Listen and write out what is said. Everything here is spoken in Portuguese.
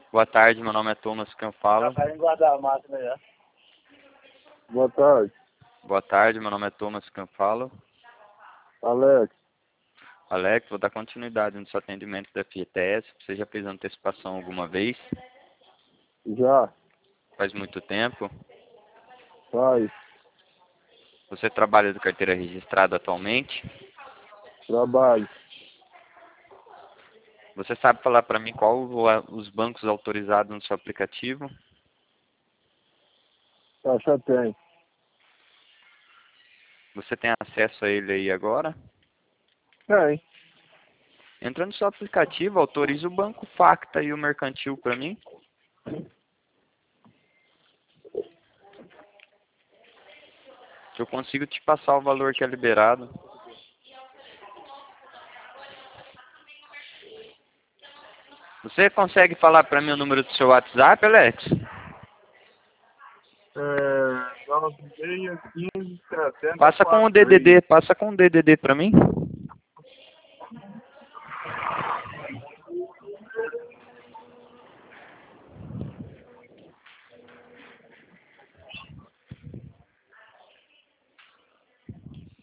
Boa tarde, meu nome é Thomas, quem eu falo. Tá indo guardar a máquina já. Boa tarde, Boa tarde, meu nome é Thomas, quem eu falo. Alex. Alex, vou dar continuidade no seu atendimento da FGTS. Você já fez antecipação alguma vez? Já Faz muito tempo? faz Você trabalha de carteira registrada atualmente? trabalho, Você sabe falar para mim qual os bancos autorizados no seu aplicativo? taxa tem. Você tem acesso a ele aí agora? Tem. Entra no seu aplicativo, autoriza o Banco Facta e o Mercantil para mim. Que eu consigo te passar o valor que é liberado. Você consegue falar para mim o número do seu WhatsApp, Alex? 9615 70 Passa com o DDD para mim.